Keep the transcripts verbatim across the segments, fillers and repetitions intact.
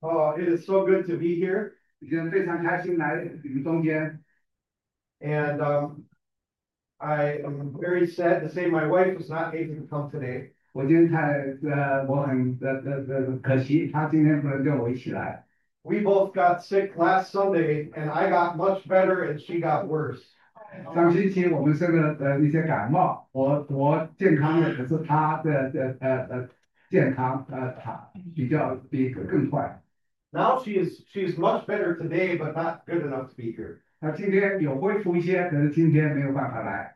Oh, it is so good to be here. 今天非常开心来你们中间。 And um, I am very sad to say my wife was not able to come today. 我今天太呃，我很呃呃呃可惜，他今天不能跟我一起来。 We both got sick last Sunday, and I got much better, and she got worse. 上星期我们生了呃一些感冒，我我健康的，可是他的呃呃呃健康呃他比较比更坏。 Now she is she's much better today, but not good enough to be here. 他今天有恢复一些，可是今天没有办法来。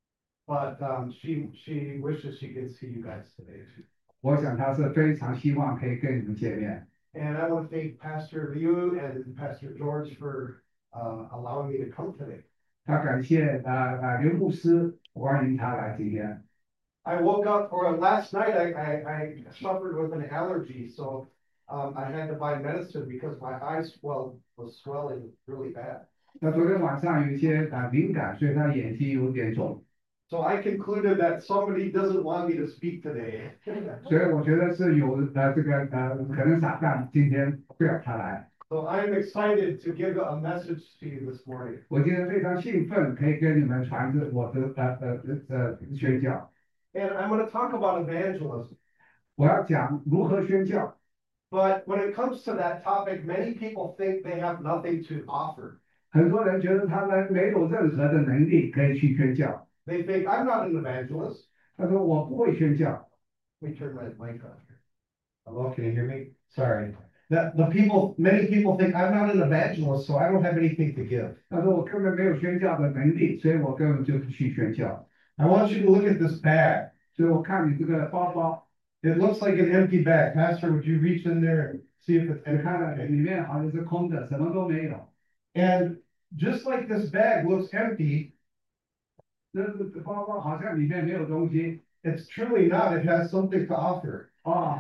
But um, she she wishes she could see you guys today. 我想他是非常希望可以跟你们见面。 And I want to thank Pastor Liu and Pastor George for uh, allowing me to come today. 他感谢呃呃刘牧师欢迎他来今天。 I woke up, or last night I, I, I suffered with an allergy, so um, I had to buy medicine because my eyes swelled, was swelling really bad. 那昨天晚上有一些啊敏感，所以他眼睛有点肿。 So I concluded that somebody doesn't want me to speak today. 所以我觉得是有呃这个呃可能撒旦今天不要他来。 So I'm excited to give a message to you this morning. 我今天非常兴奋，可以跟你们传着我的呃呃呃宣教。 And I'm going to talk about evangelism. 我要讲如何宣教。 But when it comes to that topic, many people think they have nothing to offer. 很多人觉得他们没有任何的能力可以去宣教。 They think I'm not an evangelist. 他说我不会宣教。 Let me turn my mic on here. Hello, can you hear me? Sorry. That the people, many people think I'm not an evangelist, so I don't have anything to give. 他说我根本没有宣教的能力，所以我根本就不去宣教。 I want you to look at this bag. 所以我看你这个包包。 It looks like an empty bag. Pastor, would you reach in there and see if it's 你看了里面好像是空的，什么都没有。 And just like this bag looks empty, 这个包包好像里面没有东西。 It's truly not. It has something to offer. 哦，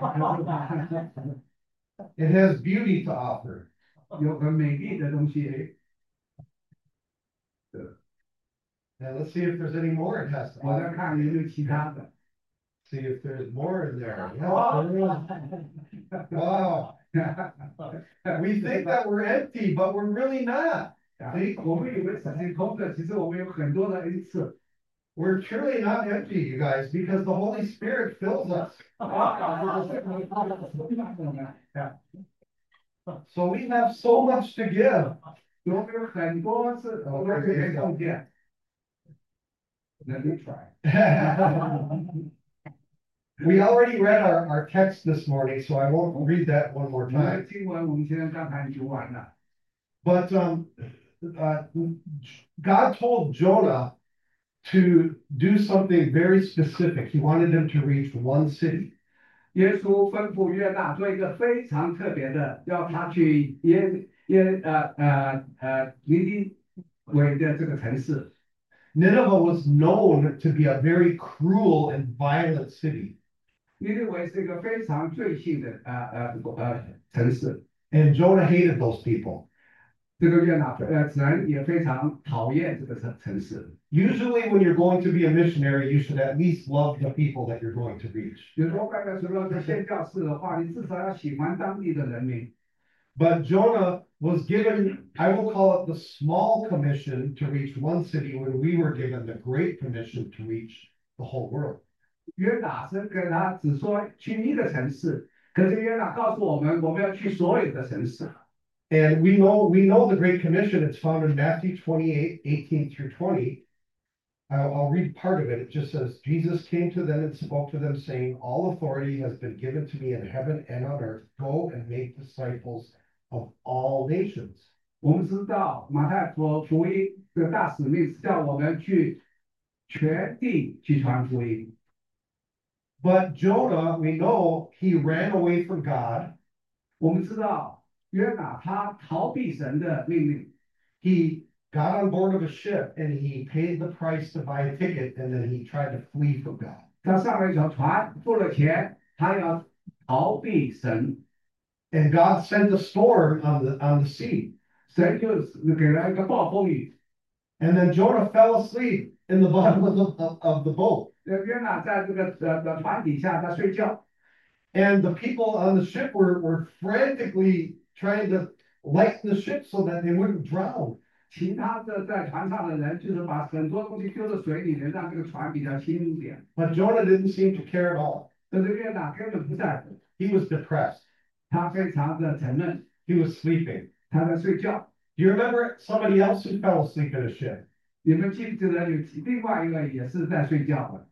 It has beauty to offer. 有很美丽的东西。 And let's see if there's any more it has to 我在 offer. 看有没有其他的。 See if there's more in there. Yeah, wow. We think that we're empty, but we're really not. 所以我们以为只是空的，其实我们有很多的恩赐。 We're truly not empty, you guys, because the Holy Spirit fills us. So we have so much to give. 我们有很多是我们可以奉献。Let me try. We already read our, our text this morning, so I won't read that one more time. 经文我们现在刚才读完了。 But um, uh, God told Jonah to do something very specific. He wanted him to reach one city. 耶稣吩咐约拿做一个非常特别的，要他去耶耶呃呃呃尼尼微的这个城市。 Nineveh was known to be a very cruel and violent city. 尼尼微是一个非常罪性的呃呃呃城市。 And Jonah hated those people. 这个约拿呃人也非常讨厌这个城城市。 Usually, when you're going to be a missionary, you should at least love the people that you're going to reach. 有时候外面除了是宣教士的话，你至少要喜欢当地的人民。 But Jonah was given, I will call it the small commission to reach one city when we were given the great commission to reach the whole world. 约拿是跟他只说去一个城市，可是约拿告诉我们，我们要去所有的城市。 And we know we know the Great Commission. It's found in Matthew twenty-eight, eighteen through twenty. I'll, I'll read part of it. It just says, Jesus came to them and spoke to them, saying, all authority has been given to me in heaven and on earth. Go and make disciples of all nations. 我们知道马太福福音的大使命是叫我们去全地去传福音。 But Jonah, we know he ran away from God. 我们知道约拿他逃避神的命令。 He got on board of a ship and he paid the price to buy a ticket, and then he tried to flee from God. 他上了一条船，付了钱，他要逃避神。 And God sent a storm on the on the sea. 神就给了一个暴风雨。 And then Jonah fell asleep in the bottom of the, of, of the boat. 约拿在这个呃船底下在睡觉。 And the people on the ship were, were frantically trying to lighten the ship so that they wouldn't drown. 其他的在船上的人就是把很多东西丢到水里面，让这个船比较轻一点。 But Jonah didn't seem to care at all. 但是约拿根本不在乎， He was depressed. 他非常的沉闷， He was sleeping. 他在睡觉。 Do you remember somebody else who fell asleep in a ship? 你们记不记得有另外一个也是在睡觉的？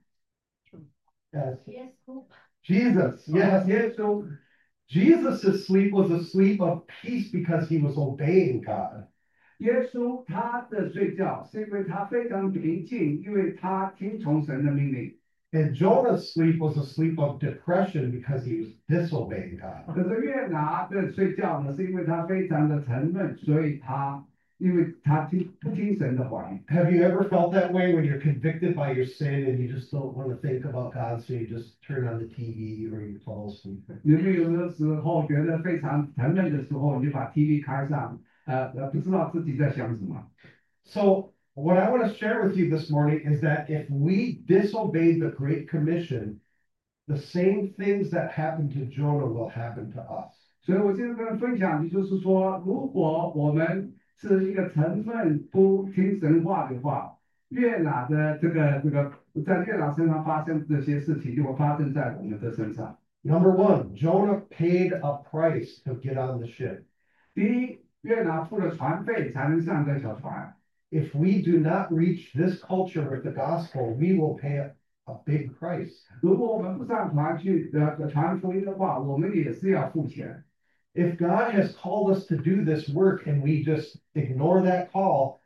Yes. Yes. Jesus. Yes. 耶稣， Jesus' sleep was a sleep of peace because he was obeying God. 耶稣他的睡觉是因为他非常平静，因为他听从神的命令。 And Jonah's sleep was a sleep of depression because he was disobeying God. 可是约拿的睡觉呢，是因为他非常的沉闷，所以他因为他听不听神的话语。 Have you ever felt that way when you're convicted by your sin and you just don't want to think about God, so you just turn on the T V or you fall asleep? 你们有的时候觉得非常沉闷的时候，你就把 T V 开上，呃呃，不知道自己在想什么。 So what I want to share with you this morning is that if we disobey the Great Commission, the same things that happened to Jonah will happen to us. 所以我今天跟分享的就是说，如果我们是一个沉闷不听神话的话，月老的这个这个在月老身上发生这些事情，就会发生在我们的身上。 Number one, Jonah paid a price to get on the ship. 第一，月老付了船费才能上这小船。 If we do not reach this culture with the gospel, we will pay a, a big price. 如果我们不上船去呃传福音的话，我们也是要付钱。 If God has called us to do this work and we just ignore that call,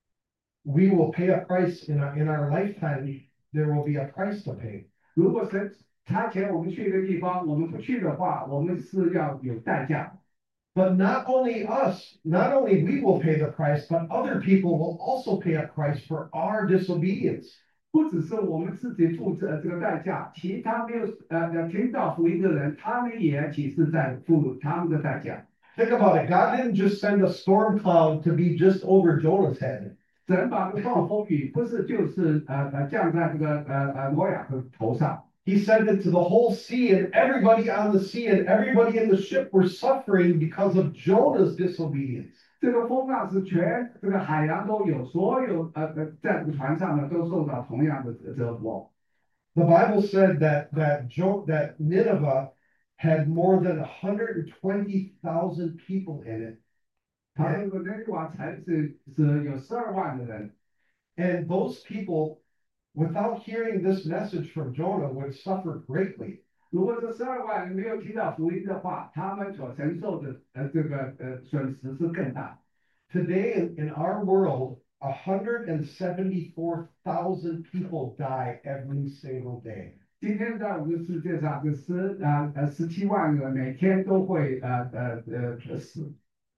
we will pay a price in our, in our lifetime. There will be a price to pay. 如果神差遣我们去一个地方，我们不去的话，我们是要有代价。 But not only us, not only we will pay the price, but other people will also pay a price for our disobedience. 不只是我们自己付这这个代价，其他没有呃呃听到福音的人，他们也其实在付他们的代价。 Think about it. God didn't just send a storm cloud to be just over Jonah's head. 神把这个暴风雨不是就是呃呃降在这个呃呃挪亚的头上， He sent it to the whole sea, and everybody on the sea and everybody in the ship were suffering because of Jonah's disobedience. 这个风浪是全这个海洋都有，所有呃呃在这个船上呢都受到同样的折磨。 The Bible said that that Jo- that Nineveh had more than one hundred twenty thousand people in it, 他这个那个瓦城是是有十二万的人， and those people, without hearing this message from Jonah, would suffer greatly. 如果这十二万人没有听到福音的话，他们所承受的呃这个呃损失是更大。 Today in, in our world, one hundred seventy-four thousand people die every single day. 今天在我们世界上，这十啊呃十七万人每天都会呃呃呃死，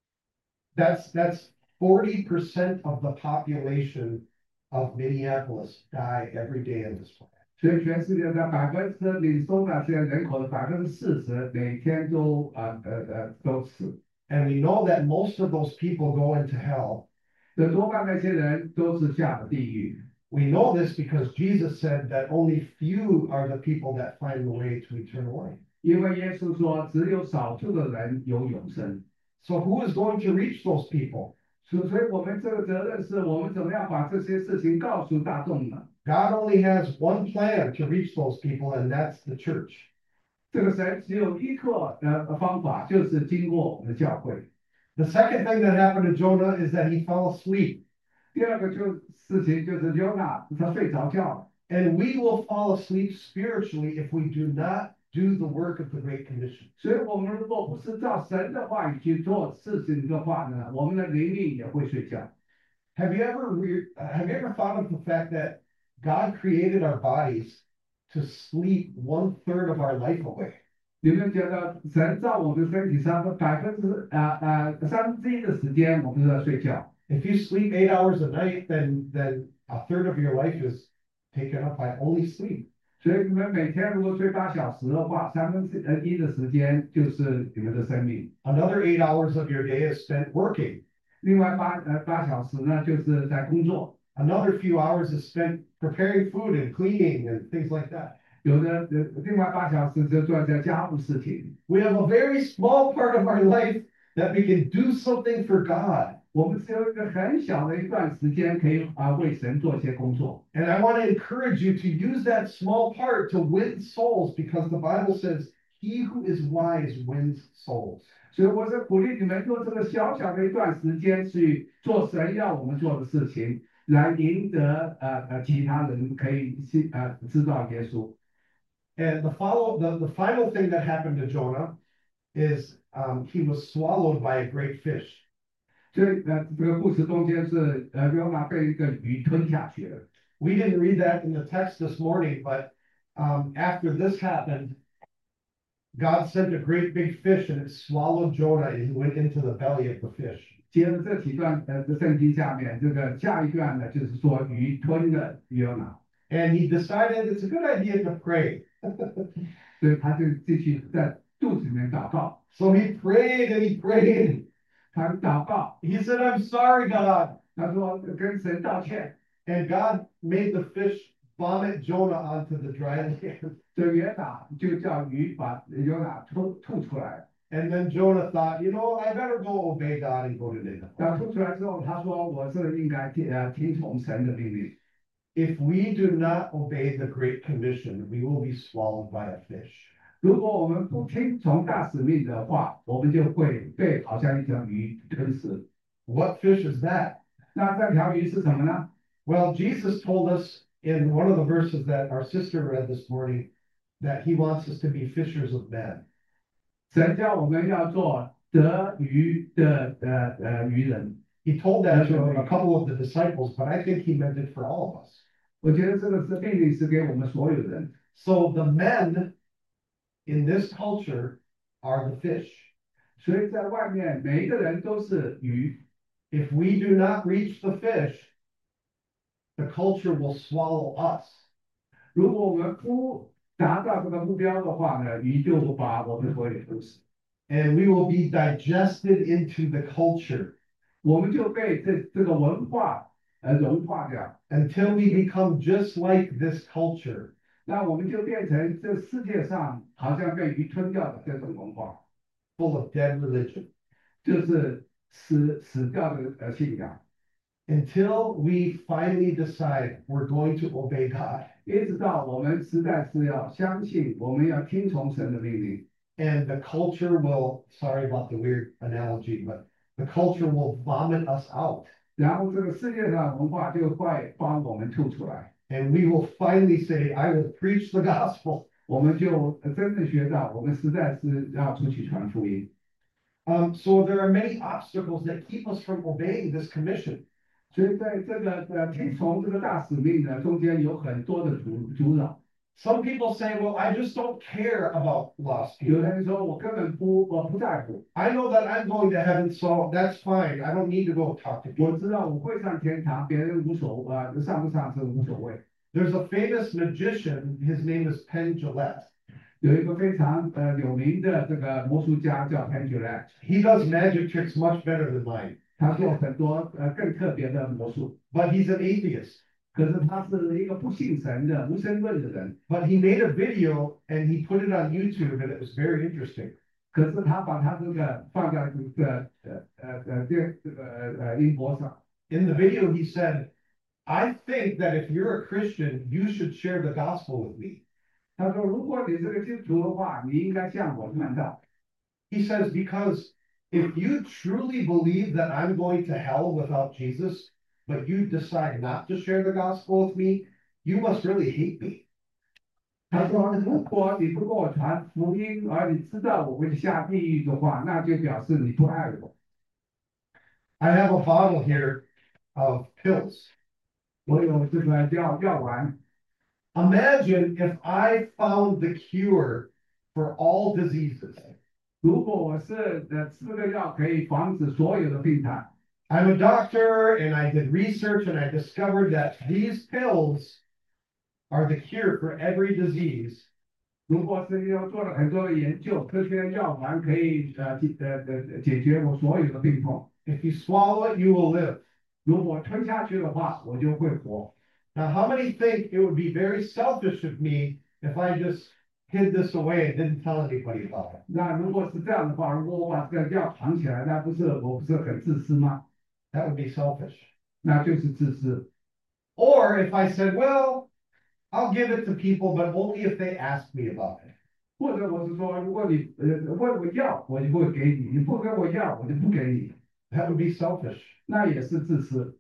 That's that's forty percent of the population of Minneapolis die every day in this planet. 所以全世界的百分之领收那些人口的百分之四十每天都呃呃呃都死。 And we know that most of those people go into hell. 这多半那些人都是下了地狱。 We know this because Jesus said that only few are the people that find the way to eternal life. 因为耶稣说，只有少数的人有永生。 So who is going to reach those people? 所所以，我们这个责任是我们怎么样把这些事情告诉大众呢？ God only has one plan to reach those people, and that's the church. 这个神只有一个呃方法，就是经过我们的教会。 The second thing that happened to Jonah is that he fell asleep. 第二个就事情就是约拿他睡着觉了。 And we will fall asleep spiritually if we do not do the work of the Great Commission. 所以，我们如果不是照神的话语去做事情的话呢，我们的灵力也会睡觉。 Have you ever re- uh, have you ever thought of the fact that God created our bodies to sleep one third of our life away? 你们觉得神在我们身体上的百分之呃呃三分之一的时间，我们都在睡觉。 If you sleep eight hours a night, then then a third of your life is taken up by only sleep. 所以你们每天如果睡八小时的话，三分之呃一的时间就是你们的生命。 Another eight hours of your day is spent working. 另外八呃八小时呢，就是在工作。 Another few hours is spent preparing food and cleaning and things like that. 有的呃另外八小时就做在家务事情。 We have a very small part of our life that we can do something for God. 我们只有一个很小的一段时间可以啊为神做一些工作。 And I want to encourage you to use that small part to win souls because the Bible says, he who is wise wins souls. 所以我是鼓励你们用这个小小的一段时间去做神要我们做的事情，来赢得呃呃其他人可以信呃知道耶稣。 And the follow the, the final thing that happened to Jonah is um, he was swallowed by a great fish. 所以呃这个故事中间是呃约拿被一个鱼吞下去了。 We didn't read that in the text this morning, but um, after this happened, God sent a great big fish and it swallowed Jonah and he went into the belly of the fish. 接着这几段呃圣经下面，这个下一段呢，就是说鱼吞了约拿， And he decided it's a good idea to pray. 所以他就继续在肚子里面祷告。 So he prayed and he prayed. 他祷告， He said, I'm sorry, God. 他说跟神道歉。 And God made the fish vomit Jonah onto the dry land. 这约拿就叫鱼把约拿吐吐出来。 And then Jonah thought, you know, I better go obey God and go to Nineveh. 那吐出来之后，他说我是应该听呃听从神的命令。 If we do not obey the Great Commission, we will be swallowed by a fish. 如果我们不听从大使命的话，我们就会被好像一条鱼吞噬。 What fish is that? 那这条鱼是什么呢？ Well, Jesus told us in one of the verses that our sister read this morning that he wants us to be fishers of men. 神叫我们要做得鱼的呃呃渔人。 He told that to a couple of the disciples, but I think he meant it for all of us. 我觉得这个是命令是给我们所有人。 So the men in this culture are the fish. 所以在外面每一个人都是鱼。 If we do not reach the fish, the culture will swallow us. 如果我们不达到这个目标的话呢，鱼就会把我们所有吞噬， And we will be digested into the culture 我们就被这这个文化呃融化掉， until we become just like this culture. 那我们就变成这世界上好像被鱼吞掉的这种文化， Full of dead religion. 就是死死掉的呃信仰。 Until we finally decide we're going to obey God. 一直到我们实在是要相信，我们要听从神的命令， And the culture will, sorry about the weird analogy, but the culture will vomit us out. 然后这个世界上的文化就会帮我们吐出来， And we will finally say, I will preach the gospel. 我们就真正学到，我们实在是要出去传福音。 Um, so there are many obstacles that keep us from obeying this commission. 所以在这个呃听从这个大使命的中间有很多的阻阻扰。 Some people say, well, I just don't care about lost 有 people. 人说我根本不我不在乎， I know that I'm going to heaven, so that's fine. I don't need to go talk to 我 people. 知道我会上天堂，别人无所啊、呃、上不上是无所谓。 There's a famous magician, his name is Penn Jillette. 有一个非常呃有名的这个魔术家叫 Penn Jillette， He does magic tricks much better than mine, 他做很多呃更特别的魔术， but he's an atheist. 可是他是一个不信神的无神论的人， But he made a video and he put it on YouTube and it was very interesting. 可是他把他这个放在这个呃呃呃这这个呃呃音波上。 In the video, he said, I think that if you're a Christian, you should share the gospel with me. 他说，如果你是个基督徒的话，你应该向我传道。 He says, because if you truly believe that I'm going to hell without Jesus, but you decide not to share the gospel with me, you must really hate me. 他说，如果你不跟我传福音，而你知道我会下地狱的话，那就表示你不爱我。 I have a bottle here of pills. 我有这个药药丸。 Imagine if I found the cure for all diseases. 如果我是呃吃个药可以防止所有的病态， I'm a doctor and I did research and I discovered that these pills are the cure for every disease. 如果是要做了很多的研究，这些药丸可以呃解呃呃解决我所有的病痛。 If you swallow it, you will live. 如果吞下去的话，我就会活。 Now, how many think it would be very selfish of me if I just hid this away and didn't tell anybody about it? 那如果是这样的话，如果我把这个药藏起来，那不是我不是很自私吗？ That would be selfish. 那就是自私。 Or if I said, well, I'll give it to people, but only if they ask me about it. 或者我是说，如果你呃问我要，我就会给你；你不跟我要，我就不给你。 That would be selfish. 那也是自私。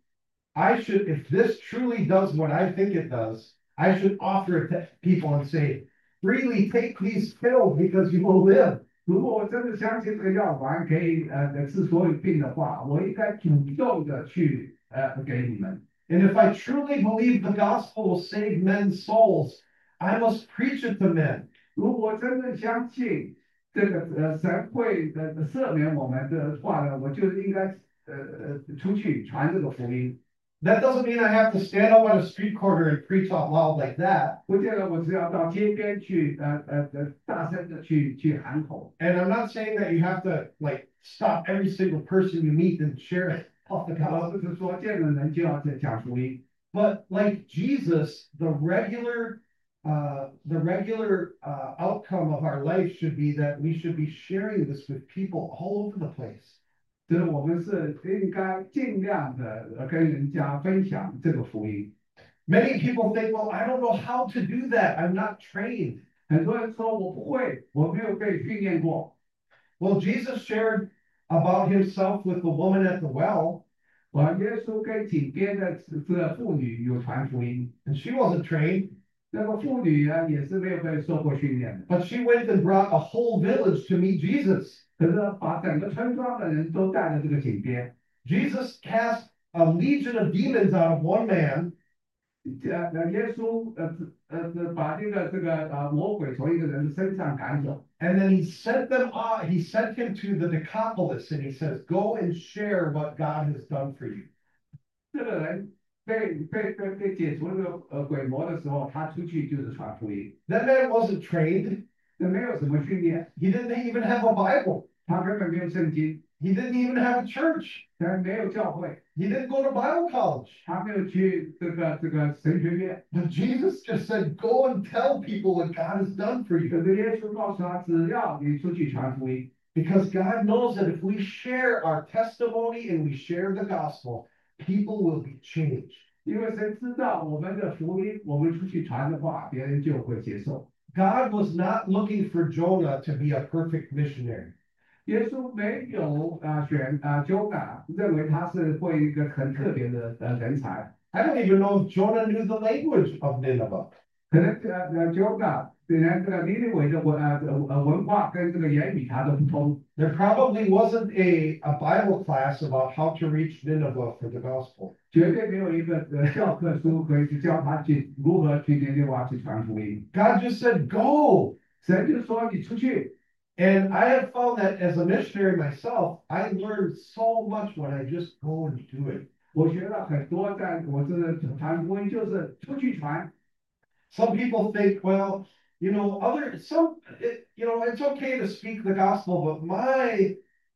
I should, if this truly does what I think it does, I should offer it to people and say, freely take these pills because you will live. 如果我真的相信这个药丸可以呃治所有病的话，我应该主动的去呃给你们。 And if I truly believe the gospel will save men's souls, I must preach it to men. 如果真的相信这个呃神会呃赦免我们的话呢，我就应该呃呃出去传这个福音。 That doesn't mean I have to stand up on a street corner and preach out loud like that. 不见得我只要到街边去呃呃呃大声的去去喊口。 And I'm not saying that you have to like stop every single person you meet and share it off the 我 gospel. 不是说见了人就要讲福音， But like Jesus, the regular uh, the regular uh, outcome of our life should be that we should be sharing this with people all over the place. 就是我们是应该尽量的呃跟人家分享这个福音。 Many people think, well, I don't know how to do that. I'm not trained. 很多人说我不会，我没有被训练过。 Well, Jesus shared about himself with the woman at the well, 我耶稣跟井边的这个妇女有传福音， and she wasn't trained, 那个妇女呢也是没有被受过训练的， but she went and brought a whole village to meet Jesus. 可是把整个村庄的人都带到这个井边。 Jesus cast a legion of demons out of one man, 呃呃，耶稣呃呃呃把这个这个呃魔鬼从一个人的身上赶走， and then he sent them on, he sent him to the Decapolis, and he says, go and share what God has done for you. 这个人被被被被解除这个呃鬼魔的时候，他出去就是传福音， That man wasn't trained. 那没有什么训练， He didn't even have a Bible. 他根本没有圣经， He didn't even have a church. 他没有教会， He didn't go to Bible college. 他没有去这个这个神学院。 But Jesus just said, go and tell people what God has done for 可 you. 是耶稣告诉他，只要你出去传福音， Because God knows that if we share our testimony and we share the gospel, people will be changed. 因为神知道我们的福音，我们出去传的话，别人就会接受。 God was not looking for Jonah to be a perfect missionary. 耶稣没有啊、呃、选啊 Jonah，认为他是会一个很特别的呃人才。 I don't even know if Jonah knew the language of Nineveh. 可能呃呃 Jonah 连这个尼尼微的文呃呃文化跟这个言语他都不通。 There probably wasn't a, a Bible class about how to reach Nineveh for the gospel. 绝对没有一个呃教科书可以去教他去如何去尼尼微去传福音。 God just said, go. 神就说你出去。 And I have found that as a missionary myself, I learned so much when I just go and do it. 我学了很多，在我这个传福音就是出去传。 Some people think, well, you know, other some, it, you know, it's okay to speak the gospel, but my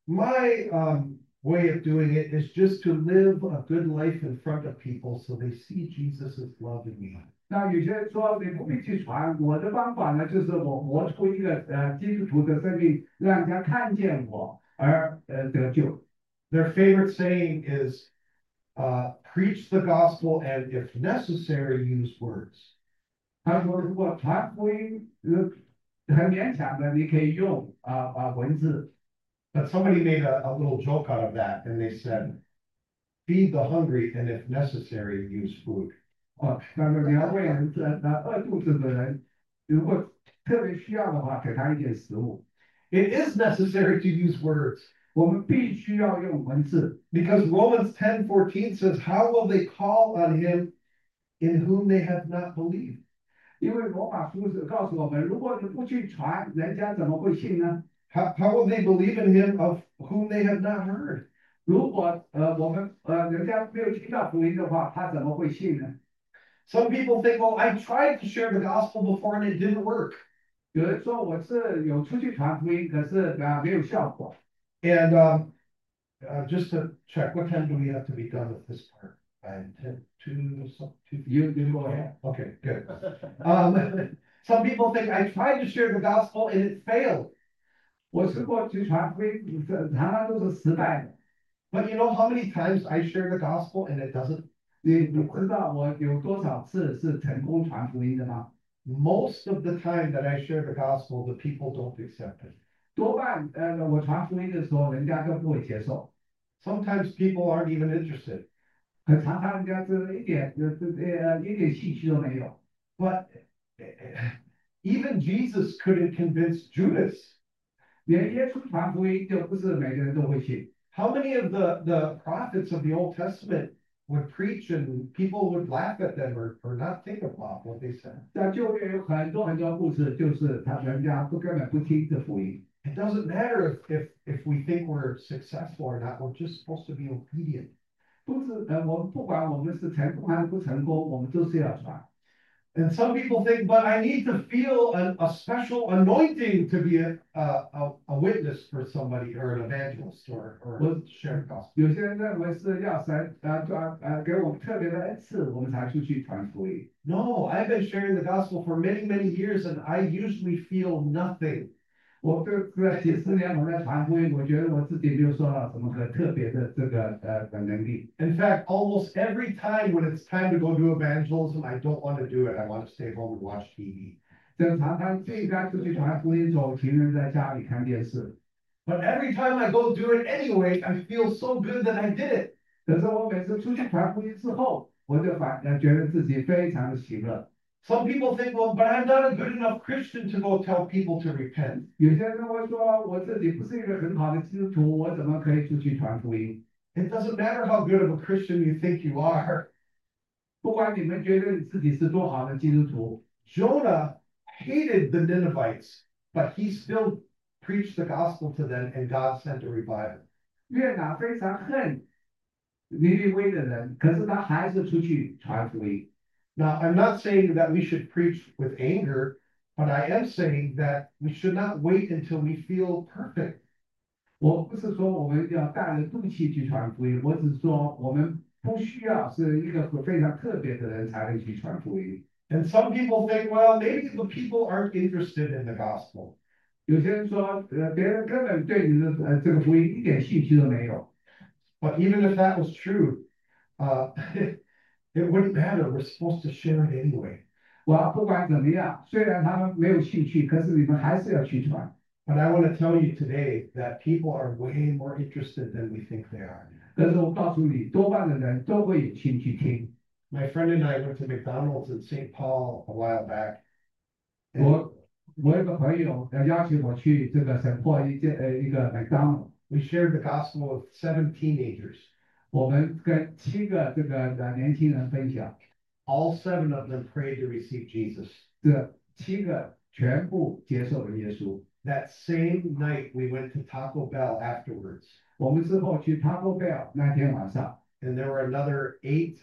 my um, way of doing it is just to live a good life in front of people, so they see Jesus' love in me. 那有些人说你不必去传，我的方法呢，就是我活出一个呃基督徒的生命，让人家看见我而呃得救。 Their favorite saying is, uh, preach the gospel and if necessary, use words. 他说，如果传福音呃很勉强的，你可以用啊啊、文字。 But somebody made a, a little joke out of that, and they said, feed the hungry and if necessary, use food. 哦，那么你要为人呃呃饿肚子的人，如果特别需要的话，给他一点食物。 It is necessary to use words. 我们必须要用文字， Because Romans ten fourteen says, how will they call on him in whom they have not believed? 因为罗马书是告诉我们，如果你不去传，人家怎么会信呢？ How, how will they believe in him of whom they have not heard? 如果呃我们呃人家没有听到福音的话，他怎么会信呢？ Some people think, well, I tried to share the gospel before and it didn't work. 有人说我是有出去传福音，可是啊没有效果。 And um, uh, just to check, what time do we have to be done with this part? I intend to, two, You you go ahead. okay, good. Um, Some people think I tried to share the gospel and it failed. 我试过去传福音，这常常都是失败的。 But you know how many times I share the gospel and it doesn't? 你你知道我有多少次是成功传福音的吗？ Most of the time that I share the gospel, the people don't accept it. 多半呃，我传福音的时候，人家都不会接受。 Sometimes people aren't even interested. 很常常人家是一点呃呃一点兴趣都没有。 But even Jesus couldn't convince Judas. 连耶稣传福音就不是每个人都会信。 How many of the, the prophets of the Old Testament would preach and people would laugh at them or, or not think about what they said? 在旧约有很多很多故事，就是他人家不根本不听这福音。 It doesn't matter if, if, if we think we're successful or not, we're just supposed to be obedient. 不是呃，我们不管我们是成功还是不成功，我们都是要传。 And some people think, but I need to feel a, a special anointing to be a, a, a witness for somebody or an evangelist or, or share the gospel. 有些人认为是要神呃呃呃给我们特别的恩赐，我们才出去传福音。 No, I've been sharing the gospel for many, many years and I usually feel nothing. 我这这几十年我在传福音，我觉得我自己没有受到什么很特别的这个呃的能力。 In fact, almost every time when it's time to go do evangelism, I don't want to do it. I want to stay home and watch T V. 正常常就应该出去传福音，走，情人在家里看电视。 But every time I go do it anyway, I feel so good that I did it. 可是我每次出去传福音之后，我就反呃觉得自己非常的喜乐。 Some people think, well, but I'm not a good enough Christian to go tell people to repent. 有些人会说，我自己不是一个很好的基督徒，我怎么可以出去传福音？ It doesn't matter how good of a Christian you think you are. 不管你们觉得你自己是多好的基督徒， Jonah hated the Ninevites, but he still preached the gospel to them and God sent a revival. 约拿非常恨尼尼微的人，可是他还是出去传福音。 Now, I'm not saying that we should preach with anger, but I am saying that we should not wait until we feel perfect. 我不是说我们要带着怒气去传福音，我只是说我们不需要是一个非常特别的人才能去传福音。 And some people think, well, maybe the people aren't interested in the gospel. 有些人说，呃，别人根本对你的呃这个福音一点兴趣都没有。 But even if that was true, uh, it wouldn't matter. We're supposed to share it anyway. 我不管怎么样，虽然他们没有兴趣，可是你们还是要去传。 But I want to tell you today that people are way more interested than we think they are. 可是我告诉你，多半的人都会有兴趣听。 My friend and I went to McDonald's in Saint Paul a while back. 我我有个朋友要邀请我去这个神破一件呃一个麦当劳， We shared the gospel with seven teenagers. 我们跟七个这个呃年轻人分享， All seven of them prayed to receive Jesus. 这七个全部接受了耶稣。 That same night, we went to Taco Bell afterwards, 我们之后去 Taco Bell 那天晚上， and there were another eight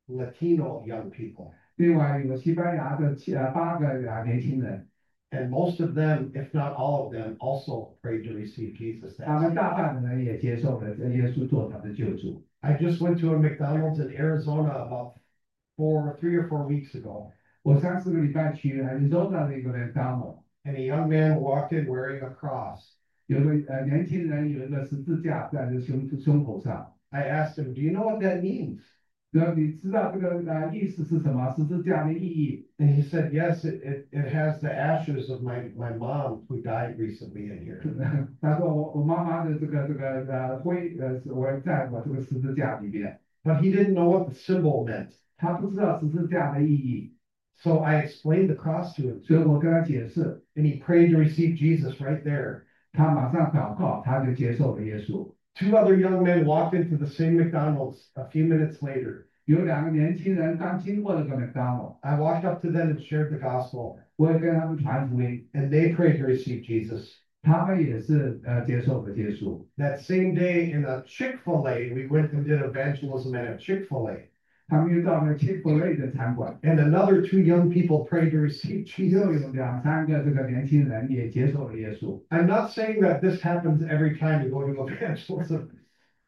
Latino young people. 另外有西班牙的七呃八个啊年轻人， And most of them, if not all of them, also prayed to receive Jesus. 他 That 们 same 大半的人也接受了耶稣做他的救主。 I just went to a McDonald's in Arizona about four, three or four weeks ago, 我三四个礼拜去 Arizona 的一个麦当劳， and a young man walked in wearing a cross. 有个呃年轻人有一个十字架在这胸胸口上。 I asked him, "Do you know what that means?" 然后你知道这个呃意思是什么？十字架的意义？ And he said, "Yes, it, it, it has the ashes of my, my mom who died recently in here." 他说我我妈妈的这个这个呃灰呃是我在我这个十字架里面， But he didn't know what the symbol meant. 他不知道十字架的意义， So I explained the cross to him, 所以我跟他解释， and he prayed to receive Jesus right there. 他马上祷告，他就接受了耶稣。 Two other young men walked into the same McDonald's a few minutes later. 有两个年轻人刚经过那个麦当劳， I walked up to them and shared the gospel, 我也跟他们传福音， and they prayed to receive Jesus. 他们也是呃接受了耶稣。 That same day in a Chick-fil-A, we went and did evangelism at a Chick-fil-A. 他们又到了七福类的餐馆， And another two young people prayed to receive 又 Jesus. 有两三个这个年轻人也接受了耶稣。 I'm not saying that this happens every time you go to evangelism.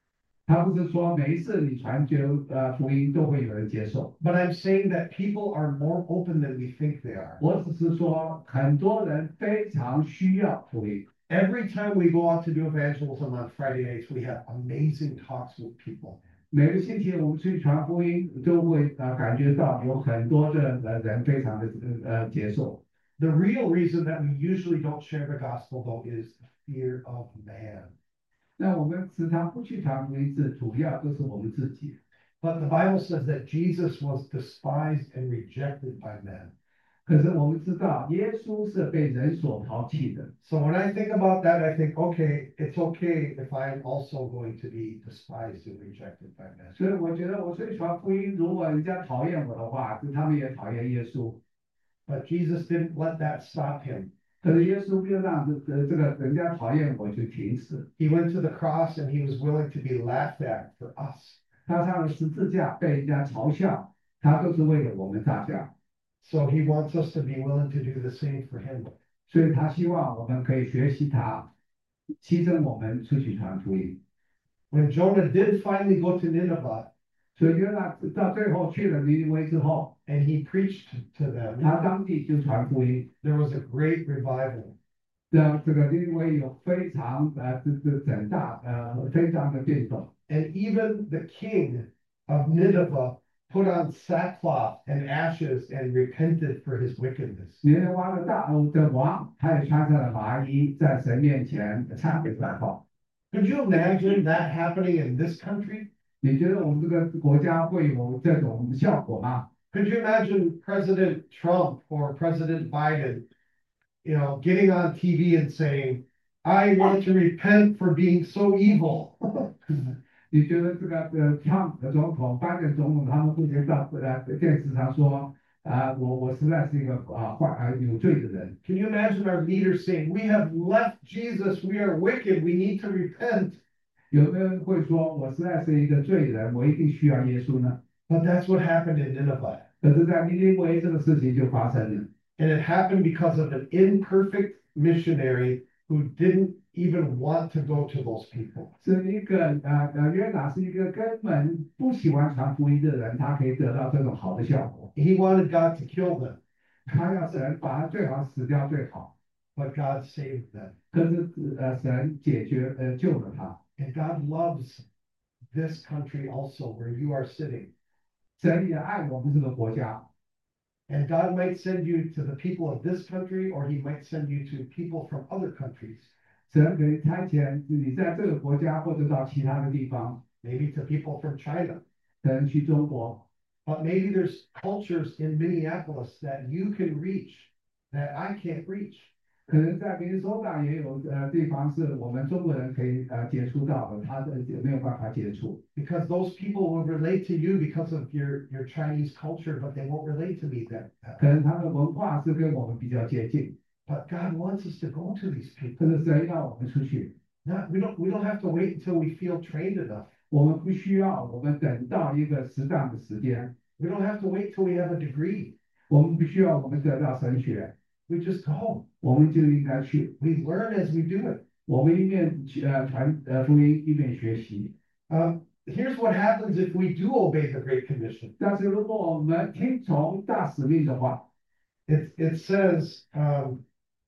他不是说每一次你传就呃福音都会有人接受， but I'm saying that people are more open than we think they are. 我只是说很多人非常需要福音。 Every time we go out to do evangelism on Friday nights, we have amazing talks with people. 每个星期我们去传福音，都会呃感觉到有很多的呃人非常的呃接受。 The real reason that we usually don't share the gospel, though, is the fear of man. 那我们时常不去传福音，是主要都是我们自己。 But the Bible says that Jesus was despised and rejected by men. 可是我们知道，耶稣是被人所抛弃的。 So when I think about that, I think, okay, it's okay if I'm also going to be despised and rejected by men. 所以我觉得我去传福音，如果人家讨厌我的话，就他们也讨厌耶稣。 But Jesus didn't let that stop him. 可是耶稣没有让这这这个人家讨厌我就停止。 He went to the cross and he was willing to be laughed at for us. 他上了十字架，被人家嘲笑，他都是为了我们大家。 So he wants us to be willing to do the same for him. 所以他希望我们可以学习他，牺牲我们出去传福音。 When Jonah did finally go to Nineveh 所以约拿到最后去了尼尼微之后， and he preached to them, 他当地就传福音。 there was a great revival. 这这个尼尼微有非常呃这这很大呃非常的变动。 And even the king of Nineveh put on sackcloth and ashes and repented for his wickedness. 尼尼微的大的王，他也穿上了麻衣，在神面前忏悔祷告。 Could you imagine that happening in this country? 你觉得我们这个国家会有这种效果吗？ Could you imagine President Trump or President Biden, you know, getting on T V and saying, I want to repent for being so evil? 你觉得这个呃，Trump 的总统、拜登总统，他们会接到呃电视上说啊、我我实在是一个啊坏啊有罪的人。 Can you imagine our leaders saying, we have left Jesus, we are wicked, we need to repent? 有的人会说，我实在是一个罪人，我一定需要耶稣呢。 But that's what happened in Nineveh. 可是，在尼尼微这个事情就发生了， And it happened because of an imperfect missionary who didn't even want to go to those people. 是一个呃呃约拿是一个根本不喜欢传福音的人，他可以得到这种好的效果。 He wanted God to kill them, 他要神把他最好死掉最好， but God saved them. 可是呃神解决呃救了他。 And God loves this country also, where you are sitting. 神也爱我们这个国家， And God might send you to the people of this country, or he might send you to people from other countries, 神可以差遣你在这个国家或者到其他的地方， maybe to people from China. 可去中国。 But maybe there's cultures in Minneapolis that you can reach that I can't reach. 可能在明尼苏达也有呃地方是我们中国人可以呃接触到的，他的没有办法接触， Because those people will relate to you because of your, your Chinese culture, but they won't relate to me that, that 可能他的文化是跟我们比较接近， But God wants us to go to these 可 people. 是神要我们出去， Not, we don't we don't have to wait until we feel trained enough. 我们不需要我们等到一个适当的时间， We don't have to wait till we have a degree. 我们不需要我们得到神学， We just go. 我们就应该去， We learn as we do it. 我们一面呃传呃福音，一面学习。 Um, here's what happens if we do obey the Great Commission. 但是如果我们听从大使命的话， It it says, um,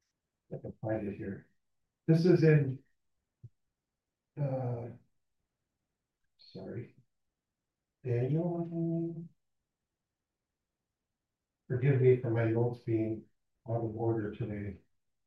I can find it here. This is in, uh, sorry, Daniel. Forgive me for my notes being out of order today.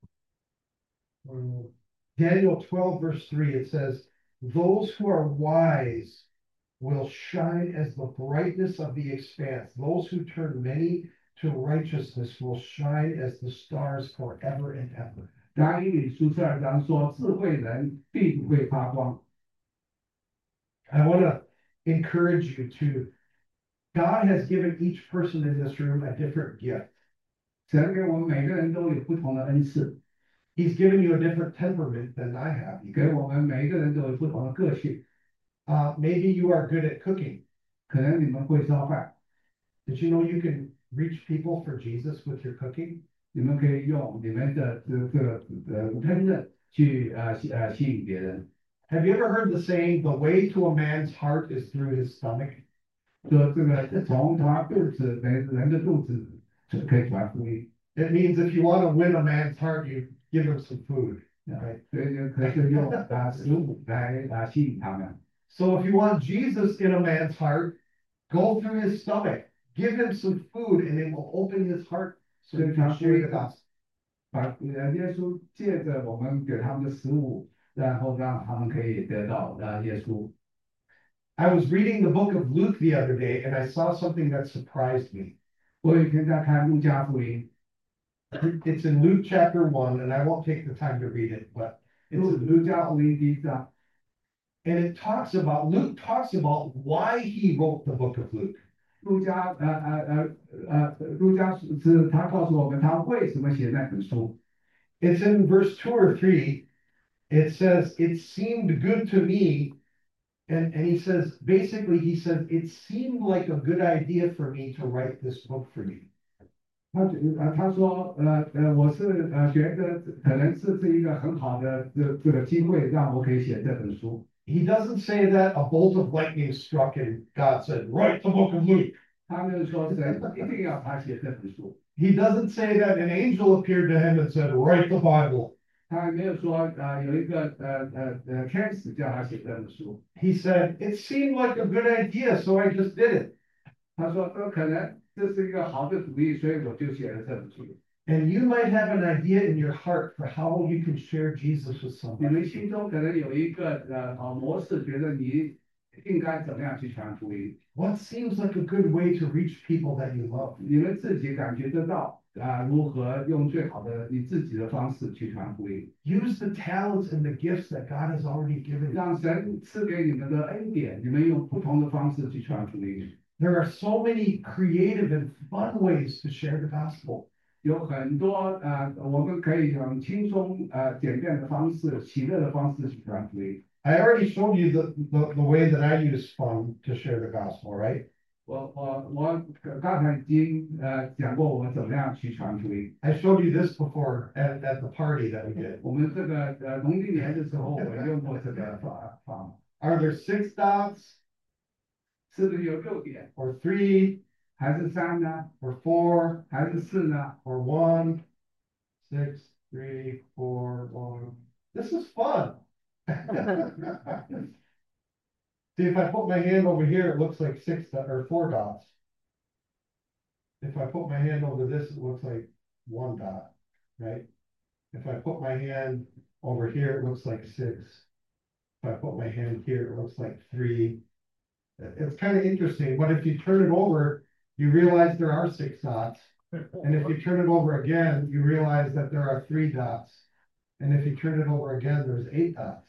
Um, Daniel twelve, verse three, it says, those who are wise will shine as the brightness of the expanse. Those who turn many to righteousness will shine as the stars forever and ever. 但以理书十二章说，智慧人必不会发光。 I want to encourage you to, God has given each person in this room a different gift. 神给我们每个人都有不同的恩赐， He's given you a different temperament than I have. 给我们每一个人都有不同的个性。 Uh, maybe you are good at cooking. 可能你们会烧饭， Did you know you can reach people for Jesus with your cooking? 你们可以用你们的这这个呃烹饪去呃吸呃吸引别人。 Have you ever heard the saying, the way to a man's heart is through his stomach? 说这个从他肚子人人的肚子就可以传福音。 It means if you want to win a man's heart, you give him some food. Right? 所以就可以用啊食物来啊吸引他们。 So if you want Jesus in a man's heart, go through his stomach, give him some food, and it will open his heart so he can share the gospel. 把呃耶稣借着我们给他们的食物，然后让他们可以得到呃耶稣。 I was reading the book of Luke the other day, and I saw something that surprised me. 我有一天在看路加福音， It's in Luke chapter one, and I won't take the time to read it, but 路 it's 路加福音第一章， and it talks about Luke talks about why he wrote the book of Luke. 路加呃呃呃呃路加是是他告诉我们他为什么写那本书。 It's in verse two or three. It says, "It seemed good to me." And, and he says, basically, he says, it seemed like a good idea for me to write this book for you. 他觉呃他说呃呃我是呃觉得可能是是一个很好的这这个机会，让我可以写这本书。 He doesn't say that a bolt of lightning struck and God said, write the book of Luke. 他没有说神一定要他写这本书， He doesn't say that an angel appeared to him and said, write the Bible. 他还没有说呃有一个呃呃呃天使叫他写这本书。 He said, it seemed like a good idea, so I just did it. 他说呃可能这是一个好的主意，所以我就写了这本书。 And you might have an idea in your heart for how you can share Jesus with 你们 somebody. 心中可能有一个呃呃模式，觉得你应该怎么样去传福音？ What seems like a good way to reach people that you love? 你们自己感觉得到啊、如何用最好的你自己的方式去传福音？ Use the talents and the gifts that God has already given you. 让神赐给你们的恩典，你们用不同的方式去传福音。 There are so many creative and fun ways to share the gospel. 有很多呃，我们可以用轻松呃简便的方式、喜乐的方式去传福音。 I already showed you the, the, the way that I use fun to share the gospel, right? 我我我刚才已经呃讲过我怎么样去传福音。 I showed you this before at, at the party that we did. 我们这个呃农历年的时候，我用过这个方法， Are there six dots 是不是有六点， or three 还是三呢， or four 还是四呢？ or one? Six, three, four, one. This is fun. See, if I put my hand over here, it looks like six dot- or four dots. If I put my hand over this, it looks like one dot, right? If I put my hand over here, it looks like six. If I put my hand here, it looks like three. It- It's kind of interesting, but if you turn it over, you realize there are six dots. And if you turn it over again, you realize that there are three dots. And if you turn it over again, there's eight dots.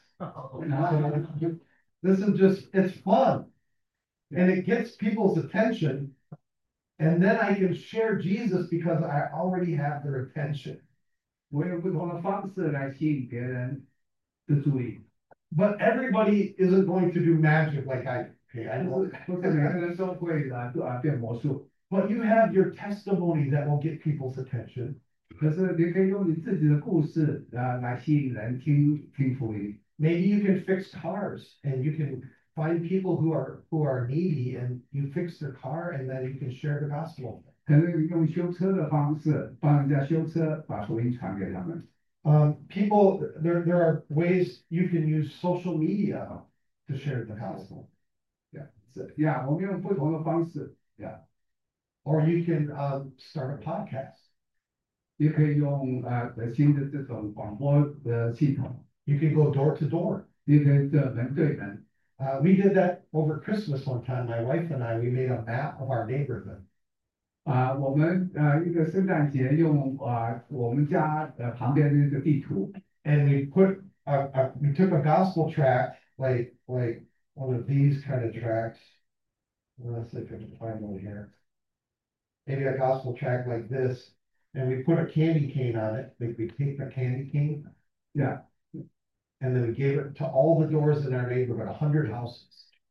So this is just, it's fun. And it gets people's attention. And then I can share Jesus because I already have their attention. 我用不同的方式来吸引别人的注意。 But everybody isn't going to do magic like I do. Okay, I 不 know. 是不是每个人都会啊啊变魔术， But you have your testimony that will get people's attention. 可是你可以用你自己的故事啊来吸引人听听福音。 Maybe you can fix cars and you can find people who are who are needy and you fix their car and then you can share the gospel. 可能你用修车的方式帮人家修车，把福音传给他们。 Um, people, there, there are ways you can use social media to share the gospel. 呀，是呀，我们用不同的方式呀， Or you can um, start a podcast. 也可以用啊呃新的这种广播的系统， You can go door to door. 也可以这门对门。 Uh, we did that over Christmas one time. My wife and I, we made a map of our neighborhood. 啊，我们呃一个圣诞节用啊我们家呃旁边的一个地图， And we put, a, a, we took a gospel tract, like, like one of these kind of tracts. Let's see if I can find one here. Maybe a gospel tract like this, and we put a candy cane on it. Like we take a candy cane, 呀， and then we gave it to all the doors in our neighborhood, a hundred houses.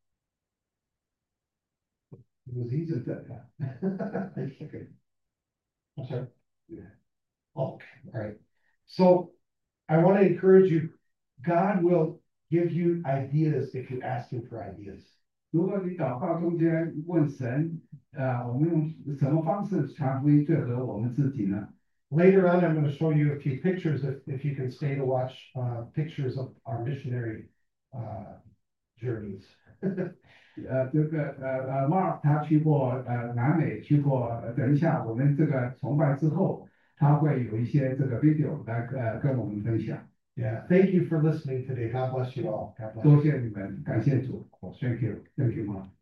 It was easy. 是这样。 Okay. I'm sorry. Okay, all right. So I want to encourage you, God will give you ideas if you ask him for ideas. 如果你祷告中间问神，呃，我们用什么方式传福音最合我们自己呢？ Later on, I'm going to show you a few pictures if, if you can stay to watch uh, pictures of our missionary uh, journeys. 呃，这个呃呃，Mark 他去过呃南美，去过。呃等一下，我们这个崇拜之后，他会有一些这个 video 来呃跟我们分享。 Yeah, thank you for listening today. God bless you all. God bless you. 多谢你们，感谢主，Thank you, Thank you, Mark.